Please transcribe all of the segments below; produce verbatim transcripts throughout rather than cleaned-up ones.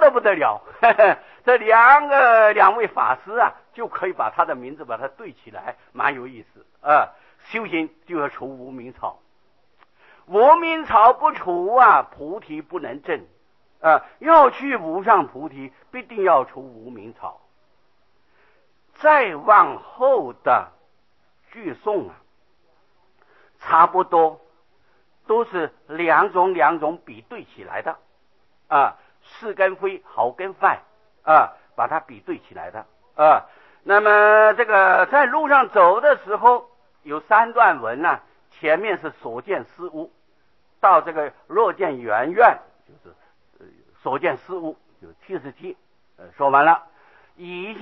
的不得了。呵呵，这两个两位法师啊，就可以把他的名字把它对起来，蛮有意思啊。修行就要除无名草，无名草不除啊，菩提不能证啊。要去无上菩提，必定要除无名草。再往后的句颂啊，差不多都是两种两种比对起来的啊，是跟非，好跟坏啊，把它比对起来的啊。那么这个在路上走的时候，有三段文呢、啊，前面是所见思悟，到这个若见圆愿，就是呃所见思悟，就七十七，呃，说完了。以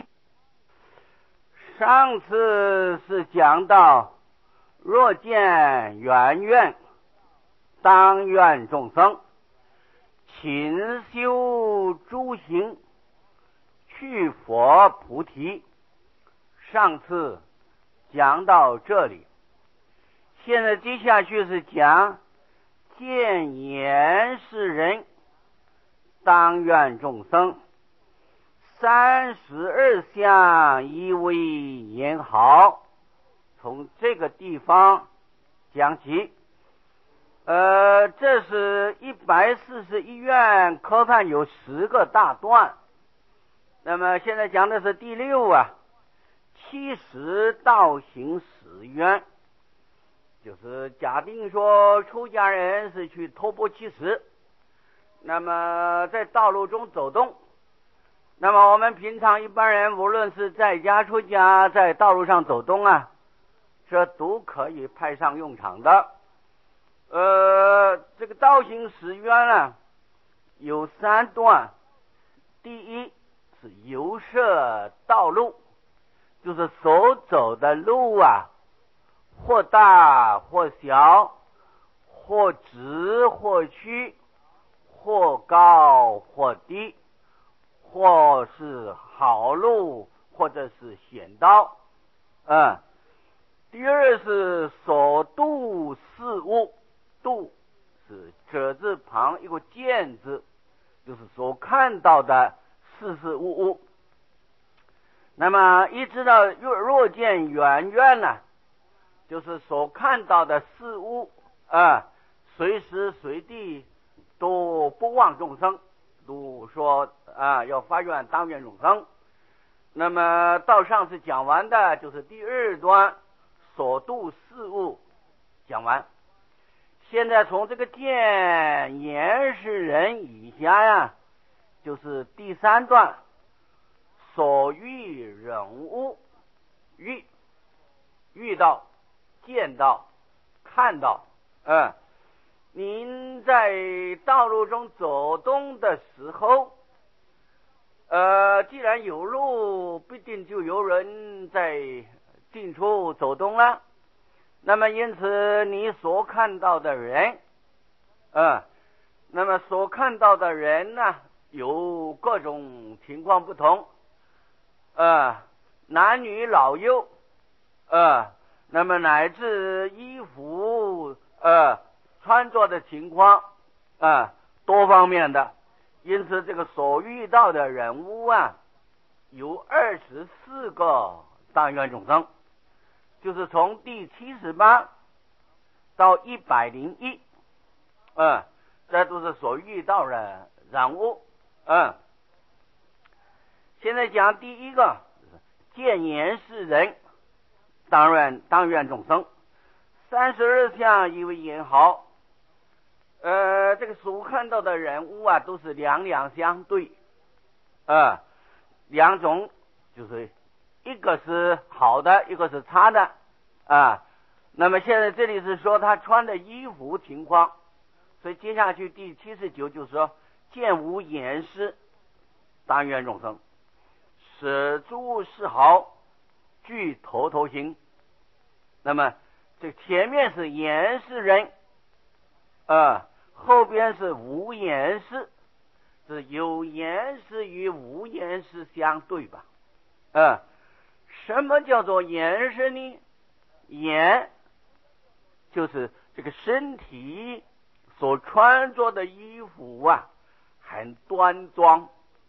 上次是讲到若见圆愿，当愿众生勤修诸行，去佛菩提。上次讲到这里，现在接下去是讲见言是人，当愿众生三十二相依为言好。从这个地方讲起，呃，这是一百四十一愿科判有十个大段，那么现在讲的是第六啊，七十道行十愿，就是假定说出家人是去托钵乞食，那么在道路中走动，那么我们平常一般人无论是在家出家，在道路上走动啊，这都可以派上用场的。呃，这个道行十愿啊，有三段。第一是游摄道路，就是所走的路啊，或大或小，或直或曲，或高或低，或是好路，或者是险道。嗯，第二是所度事物，度是者字旁一个见字，就是所看到的事事物物。那么一直到若若见圆愿呢，就是所看到的事物啊，随时随地都不忘众生，都说啊要发愿当愿众生。那么到上次讲完的就是第二段所度事物讲完，现在从这个见言是人以下呀，就是第三段所遇人物，遇遇到见到看到。嗯，您在道路中走动的时候，呃，既然有路，必定就有人在进出走动了。那么因此你所看到的人，嗯，那么所看到的人呢，有各种情况不同，呃，男女老幼，呃，那么乃至衣服呃穿着的情况，呃，多方面的。因此这个所遇到的人物啊，有二十四个当愿众生，就是从第七十八到一百零一，嗯，这都是所遇到的人物。嗯，现在讲第一个，见言是人，当愿当愿众生三十二相依为言好。呃，这个所看到的人物啊，都是两两相对，呃，两种，就是一个是好的，一个是差的啊。那么现在这里是说他穿的衣服情况，所以接下去第七十九就是说见无言师，当愿众生舍诸是好，具头头行。那么这前面是言是人，呃后边是无言是，是有言是与无言是相对吧。呃什么叫做言是呢？言就是这个身体所穿着的衣服啊，很端庄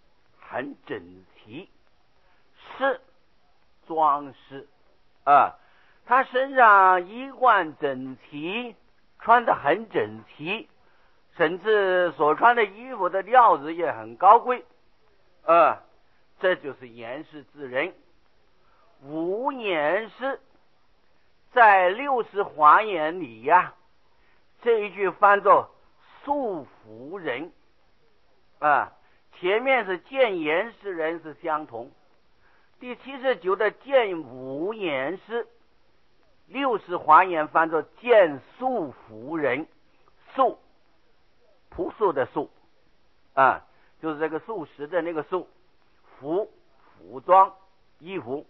很整齐，饰装饰啊，他身上衣冠整齐，穿得很整齐，甚至所穿的衣服的料子也很高贵啊，这就是严饰之人。无严饰在六十华严里呀、啊，这一句翻作素服人啊，前面是见严饰人是相同，第七十九的见无严饰，六十华严翻作见素服人，素朴素的素啊，就是这个素食的那个素，服服装衣服，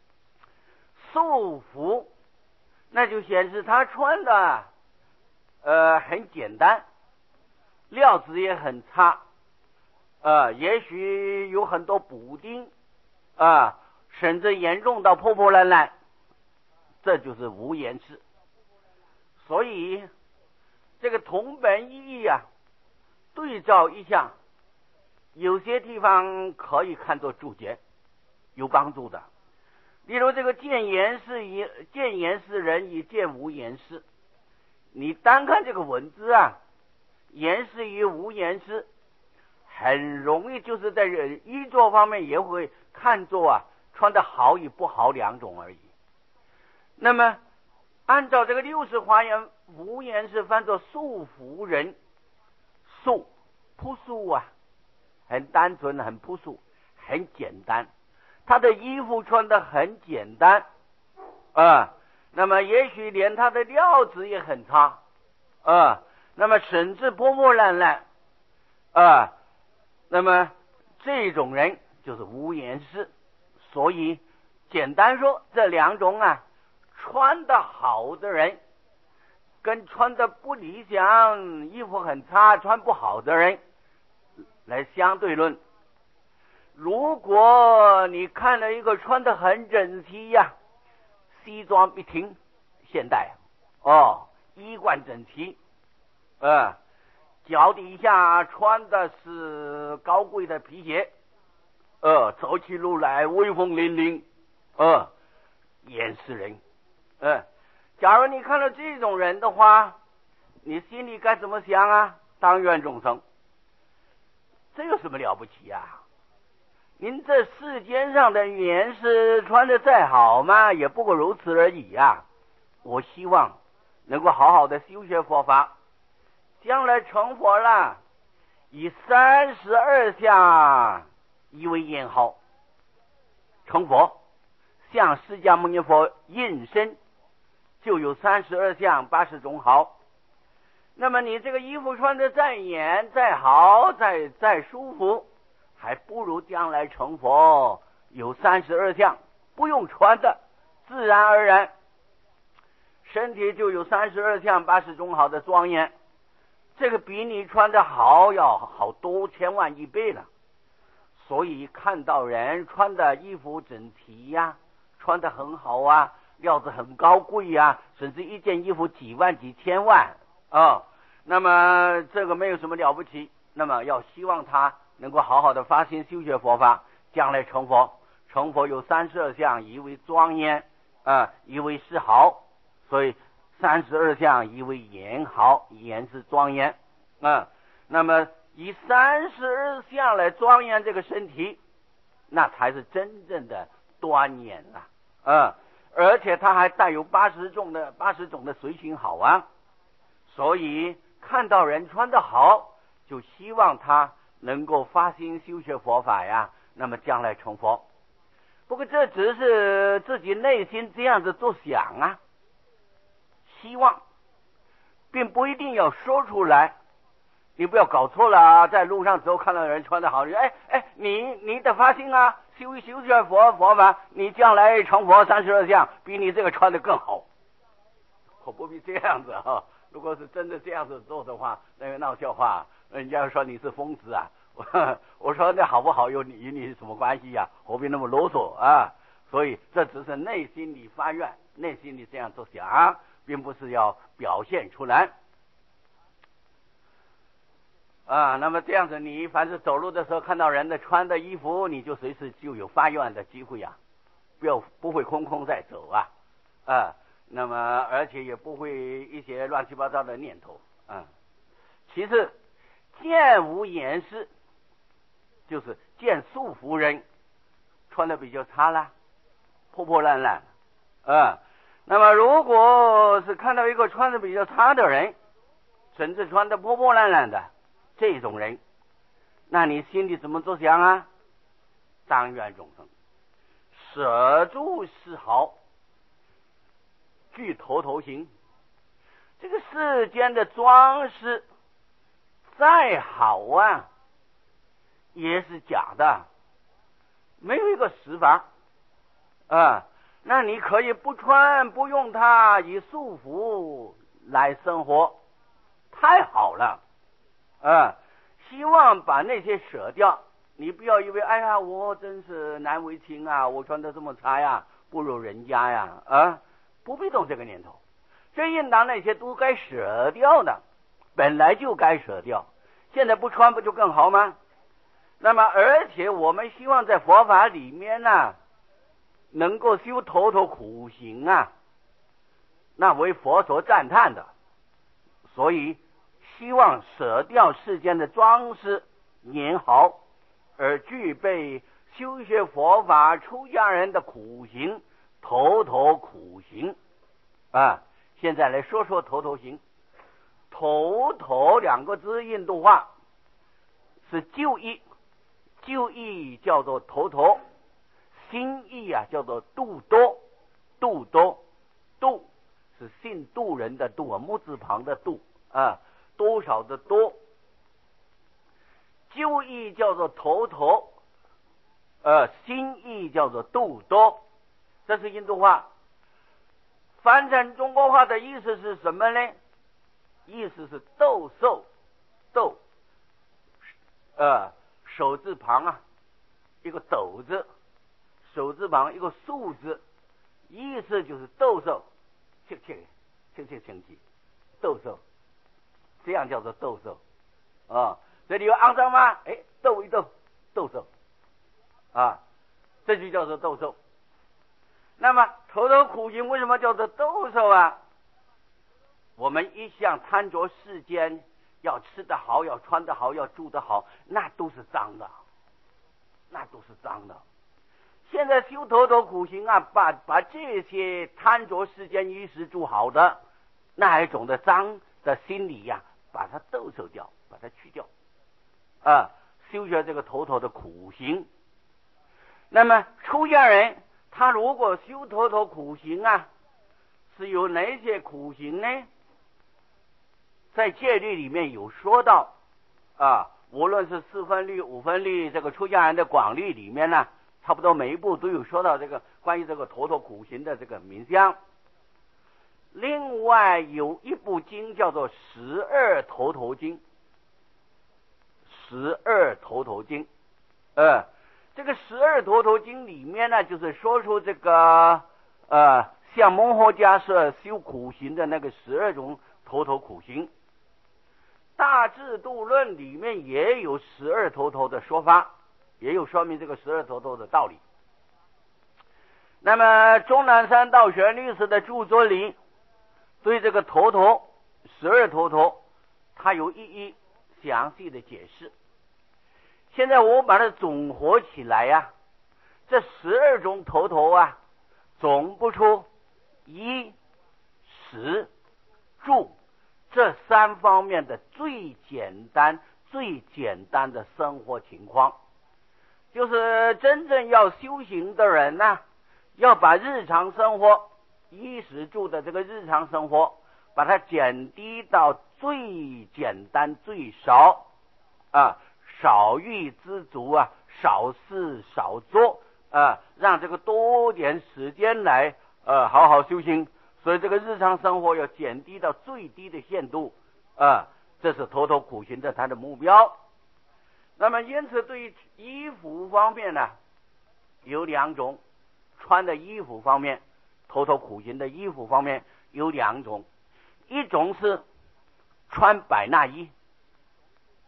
素服那就显示他穿的呃很简单，料子也很差，呃也许有很多补丁啊、呃，甚至严重到破破烂烂，这就是无严饰。所以这个同本异义啊，对照一下，有些地方可以看作注解，有帮助的。例如这个见严饰以见严饰人以见无严饰，你单看这个文字啊，严饰与无严饰，很容易就是在衣着方面也会看作啊穿的好与不好两种而已。那么按照这个六十华严，无严饰翻作素服人，素朴素啊，很单纯，很朴素，很简单。他的衣服穿得很简单啊，那么也许连他的料子也很差啊，那么甚至破破烂烂啊，那么这种人就是无严饰。所以简单说，这两种啊，穿得好的人跟穿得不理想，衣服很差，穿不好的人来相对论。如果你看了一个穿得很整齐呀、啊，西装笔挺，现代哦，衣冠整齐，呃，脚底下穿的是高贵的皮鞋，呃，走起路来威风凛凛，呃，严饰人，呃，假如你看到这种人的话，你心里该怎么想啊？当愿众生，这有什么了不起啊？您这世间上的严饰穿得再好嘛，也不过如此而已呀、啊。我希望能够好好的修学佛法，将来成佛了，以三十二相以为言号，成佛向释迦牟尼佛应身，就有三十二相八十种好。那么你这个衣服穿得再严再好再再舒服，还不如将来成佛有三十二相，不用穿的，自然而然身体就有三十二相八十种好的庄严，这个比你穿的好要好多千万亿倍了。所以看到人穿的衣服整齐呀、啊，穿的很好啊，料子很高贵呀、啊，甚至一件衣服几万几千万啊、哦，那么这个没有什么了不起。那么要希望他能够好好的发心修学佛法，将来成佛。成佛有三十二相，一为庄严啊，一为是好，所以三十二相一为严好，严是庄严啊。那么以三十二相来庄严这个身体，那才是真正的端严啊！啊，而且它还带有八十种的八十种的随行好啊。所以看到人穿得好，就希望他能够发心修学佛法呀，那么将来成佛。不过这只是自己内心这样子做想啊，希望，并不一定要说出来。你不要搞错了啊！在路上走看到人穿得好，你哎哎，你你得发心啊，修一修学佛佛法，你将来成佛三十二相，比你这个穿得更好。可不必这样子啊！如果是真的这样子做的话，那个闹笑话，人家说你是疯子啊！我我说那好不好有你与你是什么关系呀、啊？何必那么啰嗦啊？所以这只是内心里发愿，内心里这样做想，并不是要表现出来。 啊，那么这样子，你凡是走路的时候看到人的穿的衣服，你就随时就有发愿的机会呀、啊，不要不会空空在走啊，啊，那么而且也不会一些乱七八糟的念头啊。其次，见无掩饰，就是见素服人穿的比较差啦，破破烂烂啊。那么如果是看到一个穿的比较差的人，甚至穿的破破烂烂的这种人，那你心里怎么做想啊？当愿众生舍诸丝毫，具头头行。这个世间的装饰再好啊，也是假的，没有一个实法啊。那你可以不穿不用它，以束缚来生活，太好了啊！希望把那些舍掉。你不要以为哎呀，我真是难为情啊，我穿的这么差呀，不如人家呀啊！不必动这个念头，这应当那些都该舍掉的，本来就该舍掉，现在不穿不就更好吗？那么而且我们希望在佛法里面呢，能够修头头苦行啊，那为佛所赞叹的，所以希望舍掉世间的装饰年豪，而具备修学佛法出家人的苦行，头头苦行啊。现在来说说头头行。头头两个字印度话是旧义，旧义叫做头头，新义啊叫做度多，度多，度是姓度人的度啊，木字旁的度啊，多少的多。旧义叫做头头，呃，新义叫做度多，这是印度话。翻成中国话的意思是什么呢？意思是斗兽，斗，呃，手字旁啊，一个斗字，手字旁一个竖字，意思就是斗兽，切切切切生气，斗兽，这样叫做斗兽啊。这里有肮脏吗？哎，斗一斗，斗兽啊，这就叫做斗兽。那么头头苦行为什么叫做斗兽啊？我们一向贪着世间，要吃得好，要穿得好，要住得好，那都是脏的，那都是脏的。现在修头头苦行啊，把把这些贪着世间衣食住好的那一种的脏的心理呀、啊，把它斗兽掉，把它去掉啊，修学这个头头的苦行。那么出家人他如果修头头苦行啊，是有哪些苦行呢？在戒律里面有说到啊，无论是四分律、五分律，这个出家人的广律里面呢，差不多每一部都有说到这个关于这个头头苦行的这个名相。另外有一部经叫做十二头头经，十二头头经，呃，这个十二头头经里面呢，就是说出这个呃，像摩诃迦叶修苦行的那个十二种头头苦行。大智度论里面也有十二头头的说法，也有说明这个十二头头的道理。那么钟南山道玄律师的著作里对这个头头十二头头他有一一详细的解释。现在我把它总合起来呀、啊，这十二种头头啊，总不出衣食住这三方面的最简单最简单的生活情况。就是真正要修行的人呢、啊，要把日常生活衣食住的这个日常生活把它减低到最简单最少啊，少欲知足啊，少事少做啊，让这个多点时间来呃好好修行。所以这个日常生活要减低到最低的限度啊，这是头头苦行的他的目标。那么因此对于衣服方面呢，有两种，穿的衣服方面，头头苦行的衣服方面有两种，一种是穿百衲衣，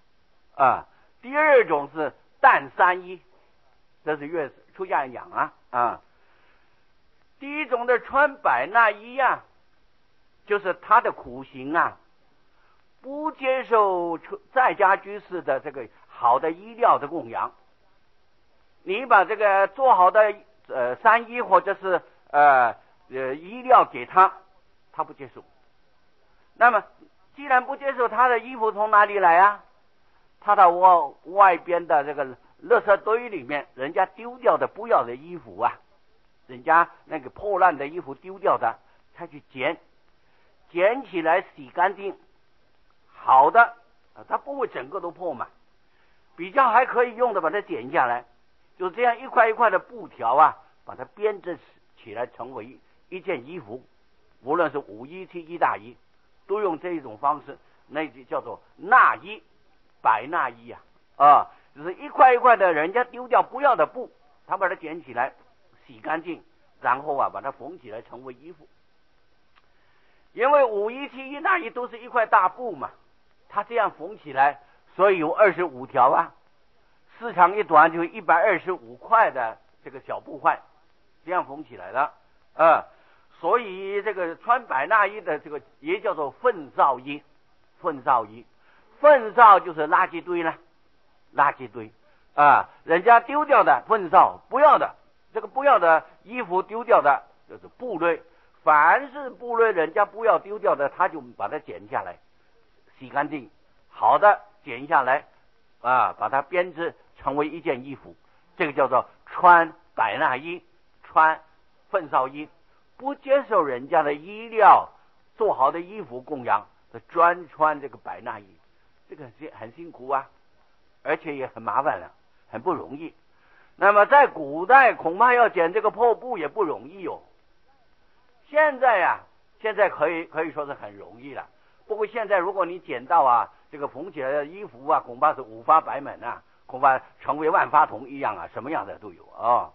啊。第二种是淡三衣，这是越出家人讲啊啊。第一种的穿百衲衣啊，就是他的苦行啊，不接受在家居士的这个好的衣料的供养。你把这个做好的呃三衣或者是呃呃衣料给他，他不接受。那么既然不接受，他的衣服从哪里来啊？他到外外边的这个垃圾堆里面，人家丢掉的不要的衣服啊，人家那个破烂的衣服丢掉的，他去捡，捡起来洗干净，好的，他不会整个都破嘛，比较还可以用的把它剪下来，就这样一块一块的布条啊，把它编织起来成为一件衣服，无论是五衣七衣大衣，都用这一种方式，那就叫做衲衣，百衲衣啊啊，就是一块一块的人家丢掉不要的布，他把它捡起来洗干净，然后啊把它缝起来成为衣服。因为五衣七衣大衣都是一块大布嘛，他这样缝起来，所以有二十五条啊，四长一短就一百二十五块的这个小布块，这样缝起来的啊。所以这个穿百衲衣的这个也叫做粪扫衣，粪扫衣，粪扫就是垃圾堆了，垃圾堆啊，人家丢掉的粪扫，不要的这个不要的衣服丢掉的就是布类，凡是布类人家不要丢掉的，他就把它剪下来，洗干净，好的剪下来啊，把它编织成为一件衣服，这个叫做穿百衲衣，穿粪扫衣。不接受人家的衣料做好的衣服供养，专穿这个百衲衣，这个很很辛苦啊，而且也很麻烦了，很不容易。那么在古代恐怕要捡这个破布也不容易哦。现在呀、啊，现在可以可以说是很容易了。不过现在如果你捡到啊这个缝起来的衣服啊，恐怕是五花八门啊，恐怕成为万花筒一样啊，什么样的都有啊、哦。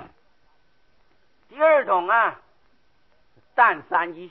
第二种啊。淡三衣，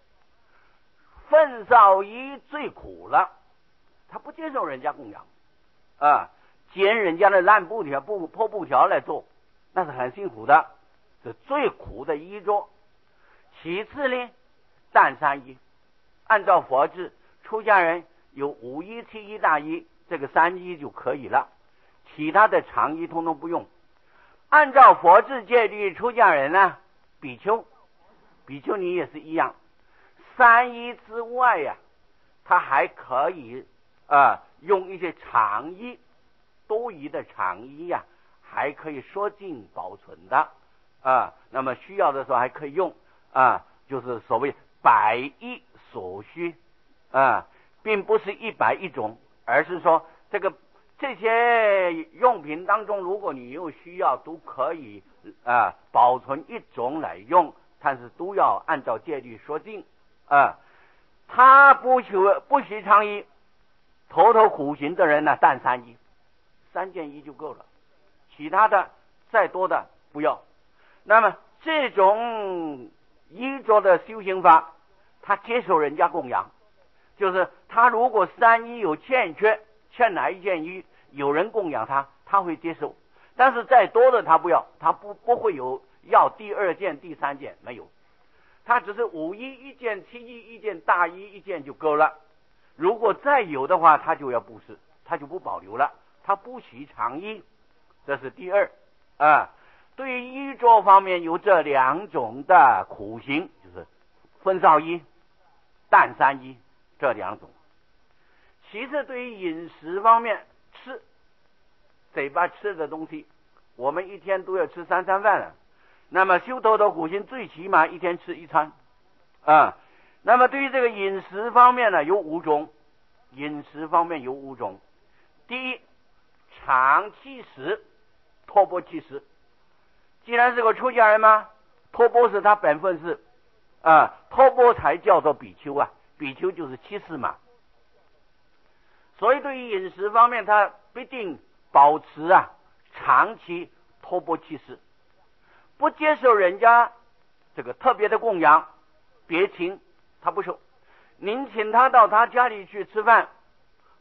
粪扫衣最苦了，他不接受人家供养啊，捡人家的烂布条、布破布条来做，那是很辛苦的，是最苦的衣着。其次呢，淡三衣，按照佛制，出家人有五衣七衣大衣，这个三衣就可以了，其他的长衣通通不用。按照佛制戒律，出家人呢，比丘。比丘尼也是一样，三衣之外呀、啊，他还可以啊、呃、用一些长衣，多余的长衣呀、啊，还可以说尽保存的啊。那么需要的时候还可以用啊，就是所谓百衣所需啊，并不是一百一种，而是说这个这些用品当中，如果你有需要，都可以啊保存一种来用。但是都要按照戒律说尽啊，他不许不许长衣，头头苦行的人呢，淡三衣，三件衣就够了，其他的再多的不要。那么这种衣着的修行法，他接受人家供养，就是他如果三衣有欠缺，欠哪一件衣，有人供养他，他会接受，但是再多的他不要，他不不会有要第二件第三件，没有，他只是五衣一件，七衣一件，大衣一件就够了。如果再有的话，他就要布施，他就不保留了，他不许长衣，这是第二啊。对于衣着方面有这两种的苦行，就是粪扫衣、淡三衣这两种。其次对于饮食方面，吃嘴巴吃的东西，我们一天都要吃三餐饭了，那么修头头苦行最起码一天吃一餐啊。那么对于这个饮食方面呢，有五种，饮食方面有五种。第一，常气食，托钵气食。既然是个出家人嘛，托钵是他本分事啊，托钵才叫做比丘啊，比丘就是七事嘛。所以对于饮食方面，他必定保持啊长期托钵气食，不接受人家这个特别的供养，别请他不受。您请他到他家里去吃饭，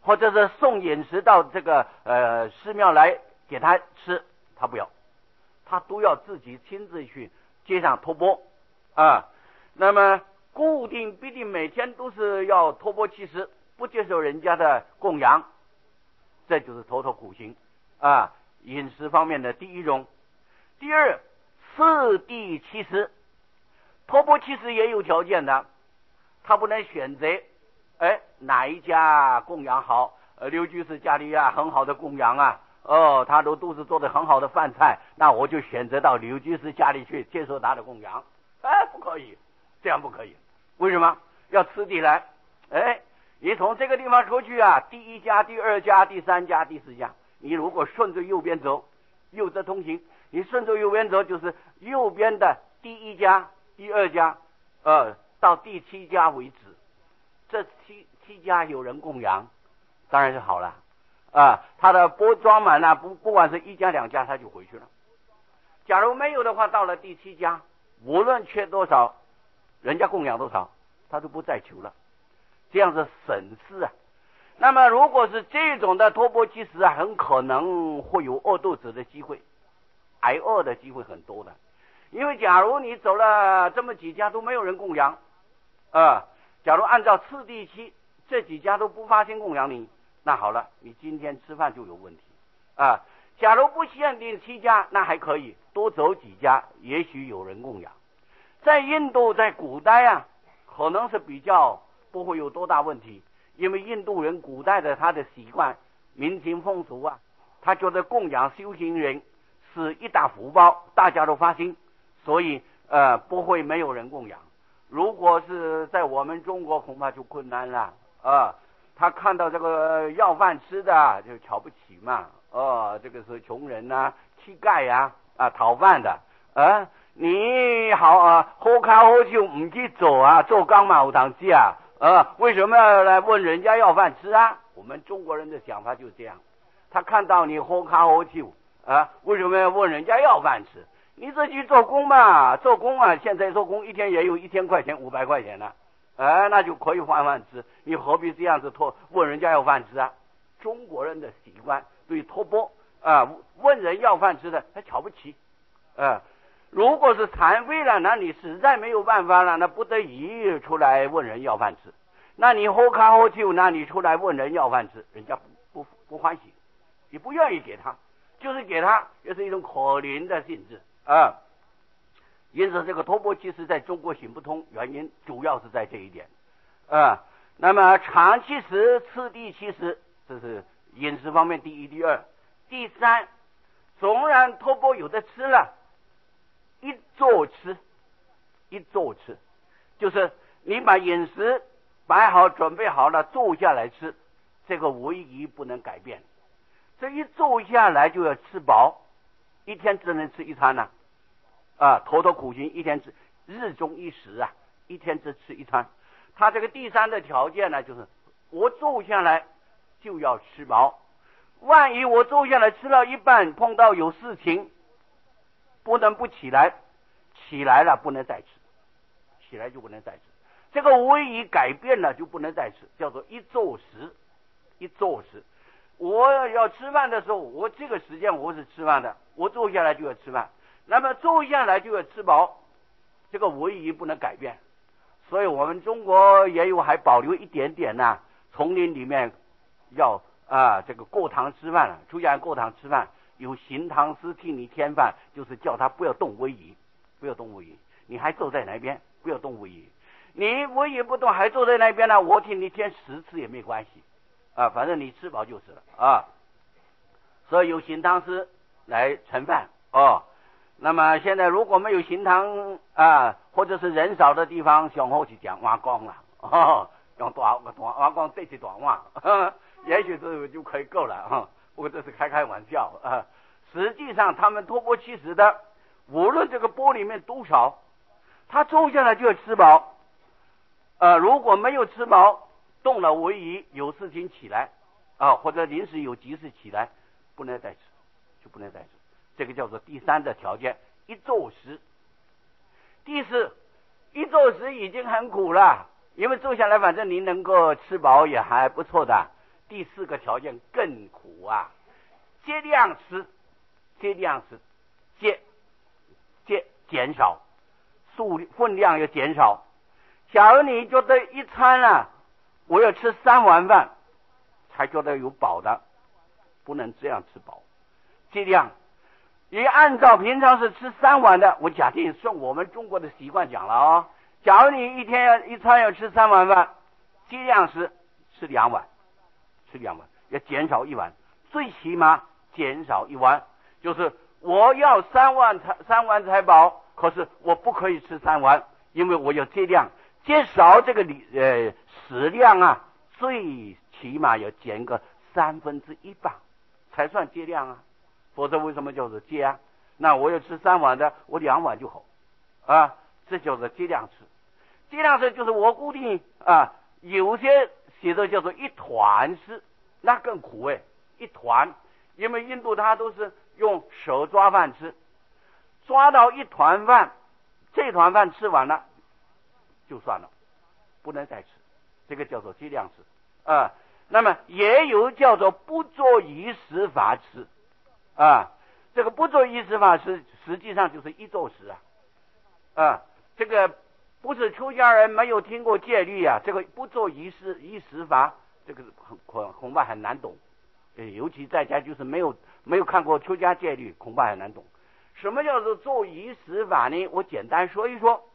或者是送饮食到这个呃寺庙来给他吃，他不要，他都要自己亲自去街上托钵啊。那么固定必定每天都是要托钵乞食，不接受人家的供养，这就是头头苦行啊。饮食方面的第一种。第二，次第乞食。托钵乞食也有条件的，他不能选择哎哪一家供养好，呃刘居士家里啊很好的供养啊，哦他都都是做的很好的饭菜，那我就选择到刘居士家里去接受他的供养。哎，不可以，这样不可以。为什么？要次第来。哎，你从这个地方出去啊，第一家、第二家、第三家、第四家，你如果顺着右边走，右则通行，你顺着右边走，就是右边的第一家、第二家，呃，到第七家为止。这七七家有人供养，当然是好了啊。他的钵装满了，不不管是一家两家，他就回去了。假如没有的话，到了第七家，无论缺多少，人家供养多少，他都不再求了。这样是省事啊。那么如果是这种的托钵乞食啊，很可能会有饿肚子的机会，挨饿的机会很多的。因为假如你走了这么几家都没有人供养啊、呃，假如按照次第期，这几家都不发心供养你，那好了，你今天吃饭就有问题啊、呃。假如不限定七家，那还可以多走几家，也许有人供养。在印度，在古代啊，可能是比较不会有多大问题，因为印度人古代的他的习惯、民情风俗啊，他觉得供养修行人是一大福报，大家都发心，所以呃不会没有人供养。如果是在我们中国，恐怕就困难了啊。他看到这个要饭吃的就瞧不起嘛，哦，这个是穷人呐、啊、乞丐呀、啊，啊讨饭的啊。你好啊，喝咖喝酒唔去做啊，做刚嘛有堂吃啊，啊，为什么要来问人家要饭吃啊？我们中国人的想法就是这样，他看到你喝咖喝酒啊，为什么要问人家要饭吃？你自己做工嘛，做工啊，现在做工一天也有一千块钱、五百块钱了，哎，那就可以换饭吃，你何必这样子托问人家要饭吃啊？中国人的习惯对托钵啊，问人要饭吃的，他瞧不起，啊。如果是残废了，那你实在没有办法了，那不得已出来问人要饭吃。那你喝咖喝酒，那你出来问人要饭吃，人家不不不欢喜，你不愿意给他，就是给他也是一种可怜的性质啊。因此，这个托钵乞食在中国行不通，原因主要是在这一点啊。那么长乞食、次第乞食，这是饮食方面第一、第二、第三。纵然托钵有的吃了。一坐吃，一坐吃，就是你把饮食摆好、准备好了，坐下来吃，这个唯一不能改变。这一坐下来就要吃饱，一天只能吃一餐呢、啊，啊，头头苦行，一天吃日中一食啊，一天只吃一餐。他这个第三的条件呢，就是我坐下来就要吃饱，万一我坐下来吃了一半，碰到有事情。不能不起来，起来了不能再吃，起来就不能再吃。这个唯一改变了就不能再吃，叫做一坐食，一坐食。我要吃饭的时候，我这个时间我是吃饭的，我坐下来就要吃饭，那么坐下来就要吃饱，这个唯一不能改变。所以我们中国也有还保留一点点呢、啊，丛林里面要啊这个过堂吃饭了，出家人过堂吃饭。有行堂师替你添饭，就是叫他不要动位移，不要动位移，你还坐在那边，不要动位移。你位移不动，还坐在那边呢，我替你添十次也没关系啊，反正你吃饱就是了啊。所以有行堂师来盛饭哦。那么现在如果没有行堂啊，或者是人少的地方，上好去讲挖光了哦，用大挖光对起短袜，也许这就可以够了哈。不过这是开开玩笑啊，实际上他们托钵乞食的，无论这个钵里面多少，他坐下来就要吃饱。呃，如果没有吃饱，动了位移，有事情起来啊，或者临时有急事起来，不能再吃，就不能再吃。这个叫做第三的条件，一坐食。第四，一坐食已经很苦了，因为坐下来反正你能够吃饱也还不错的。 第四个条件更苦啊，尽量吃，尽量吃，减减减少，数分量要减少。假如你觉得一餐啊，我要吃三碗饭才觉得有饱的，不能这样吃饱，尽量。也按照平常是吃三碗的，我假定顺我们中国的习惯讲了啊、哦。假如你一天要一餐要吃三碗饭，尽量是吃两碗，吃两碗，要减少一碗，最起码减少一碗。就是我要三碗才三碗才饱，可是我不可以吃三碗，因为我要尽量减少这个呃食量啊，最起码要减个三分之一吧，才算尽量啊。否则为什么叫做节啊？那我要吃三碗的，我两碗就好啊，这叫做尽量吃。尽量吃就是我固定啊，有些写的叫做一团吃，那更苦哎，一团，因为印度它都是用手抓饭吃，抓到一团饭，这团饭吃完了就算了，不能再吃，这个叫做尽量吃啊。那么也有叫做不做仪食法吃啊，这个不做仪食法实实际上就是一做食啊，啊，这个不是出家人没有听过戒律啊，这个不做仪食仪食法，这个恐恐怕很难懂，尤其在家就是没有没有看过出家戒律，恐怕很难懂。什么叫做做仪食法呢？我简单说一说。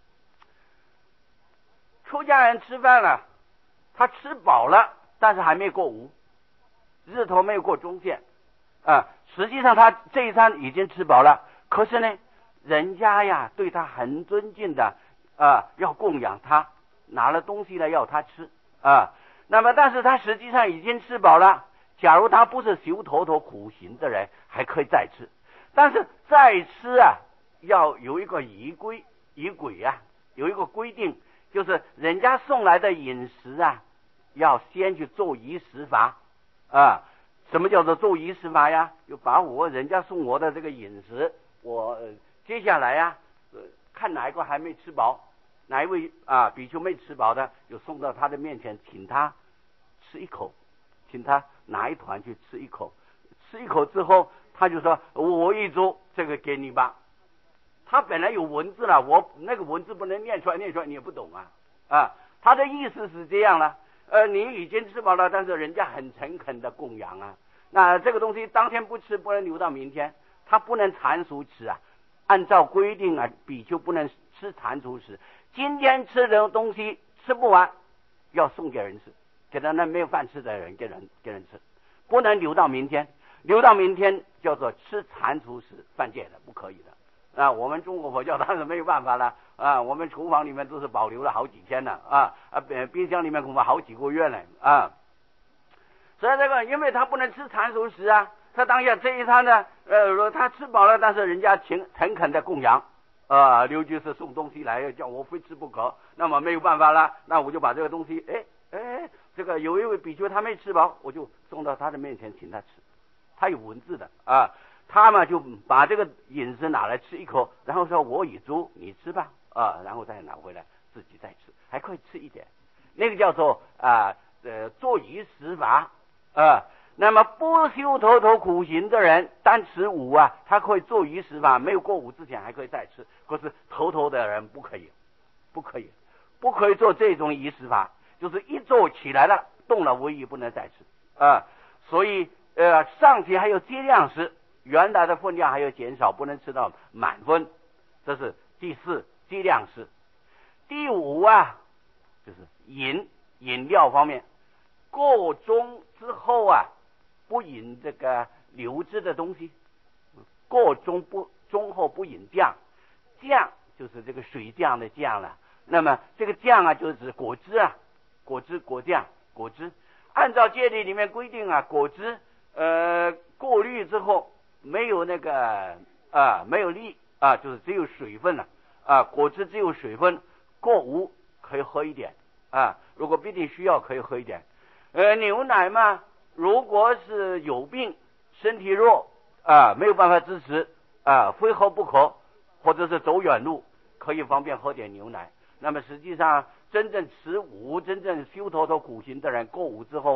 出家人吃饭了，他吃饱了，但是还没过午，日头没有过中线啊。实际上他这一餐已经吃饱了，可是呢，人家呀对他很尊敬的啊，要供养他，拿了东西来要他吃啊。那么，但是他实际上已经吃饱了。假如他不是修头头苦行的人，还可以再吃。但是再吃啊，要有一个仪规仪轨啊，有一个规定，就是人家送来的饮食啊，要先去做仪食法啊。什么叫做做仪食法呀？就把我人家送我的这个饮食，我、呃、接下来呀、呃，看哪一个还没吃饱，哪一位啊比丘没吃饱的，就送到他的面前，请他吃一口，请他拿一团去吃一口，吃一口之后，他就说：“我一周这个给你吧。”他本来有文字了，我那个文字不能念出来，念出来你也不懂啊啊！他的意思是这样了。呃，你已经吃饱了，但是人家很诚恳的供养啊。那这个东西当天不吃，不能留到明天，他不能蟾蜍吃啊。按照规定啊，比丘不能吃蟾蜍食。今天吃的东西吃不完，要送给人吃，给他那没有饭吃的人给人给人吃，不能留到明天。留到明天叫做吃蟾蜍食，犯戒的，不可以的。啊，我们中国佛教当然没有办法了啊！我们厨房里面都是保留了好几天了啊啊，冰箱里面恐怕好几个月了啊。所以这个，因为他不能吃蟾蜍食啊，他当下这一餐呢，呃，他吃饱了，但是人家诚诚恳的供养啊，刘居士送东西来，叫我非吃不可，那么没有办法了，那我就把这个东西，哎哎，这个有一位比丘他没吃饱，我就送到他的面前请他吃，他有文字的啊。他们就把这个饮食拿来吃一口，然后说我已足，你吃吧啊，然后再拿回来自己再吃，还可以吃一点，那个叫做啊呃做仪食法啊。那么不修头头苦行的人，单吃午啊，他可以做仪食法，没有过午之前还可以再吃，可是头头的人不可以，不可以，不可以做这种仪食法，就是一做起来了动了，唯一不能再吃啊。所以呃上节还有尽量食。原来的分量还要减少，不能吃到满分，这是第四尽量食。第五啊，就是饮饮料方面，过中之后啊，不饮这个流质的东西，过中不中后不饮酱，酱就是这个水酱的酱了。那么这个酱啊，就是指果汁啊，果汁果酱果汁。按照戒律里面规定啊，果汁呃过滤之后。没有那个啊，没有粒啊，就是只有水分了啊。果汁只有水分，过午可以喝一点啊。如果必定需要，可以喝一点。呃，牛奶嘛，如果是有病、身体弱啊，没有办法支持啊，非喝不可，或者是走远路，可以方便喝点牛奶。那么实际上，真正持午、真正修头头苦行的人，过午之后啊，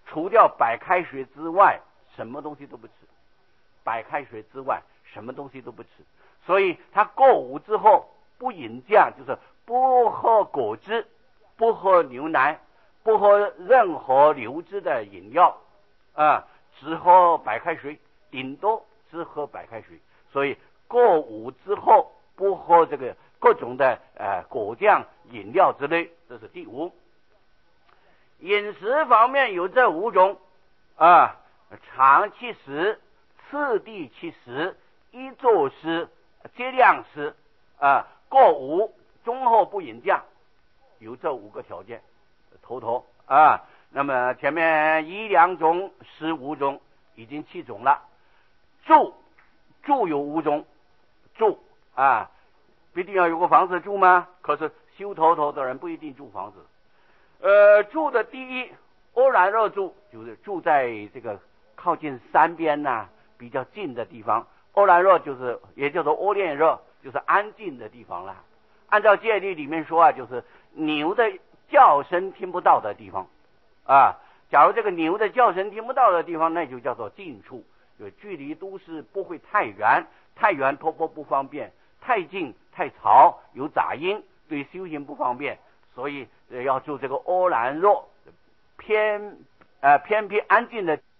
除掉白开水之外，什么东西都不吃。白开水之外，什么东西都不吃。所以他过午之后不饮酱，就是不喝果汁，不喝牛奶，不喝任何流质的饮料啊，只喝白开水，顶多只喝白开水。所以过午之后不喝这个各种的呃果酱饮料之类，这是第五。饮食方面有这五种啊：常七食、次第七食、一昼食、节量食啊。过午中后不饮酱，有这五个条件，头头啊。那么前面一两种十五种，已经七种了。住住有五种，住啊，必定要有个房子住吗？可是修头头的人不一定住房子。呃，住的第一，欧然若住，就是住在这个靠近山边呐、啊，比较近的地方。欧然若就是也叫做欧练热，就是安静的地方啦。按照戒律里面说啊，就是牛的叫声听不到的地方啊。假如这个牛的叫声听不到的地方，那就叫做近处，就距离都市不会太远，太远托钵不方便，太近太嘈有杂音，对修行不方便。所以、呃、要住这个欧然若偏呃偏僻安静的